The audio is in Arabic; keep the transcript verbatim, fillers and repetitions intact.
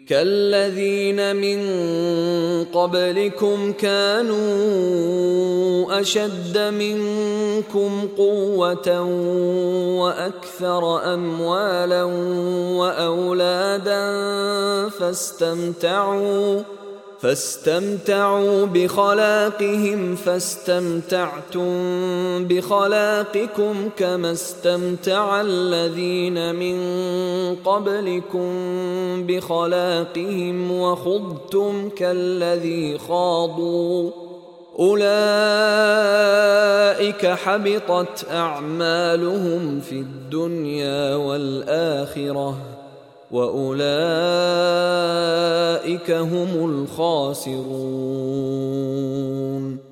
كالذين من قبلكم كانوا أشد منكم قوة وأكثر أموالا وأولادا فاستمتعوا فاستمتعوا بخلاقهم فاستمتعتم بخلاقكم كما استمتع الذين من قبلكم بخلاقهم وخضتم كالذي خاضوا أولئك حبطت أعمالهم في الدنيا والآخرة وأولئك هم الخاسرون.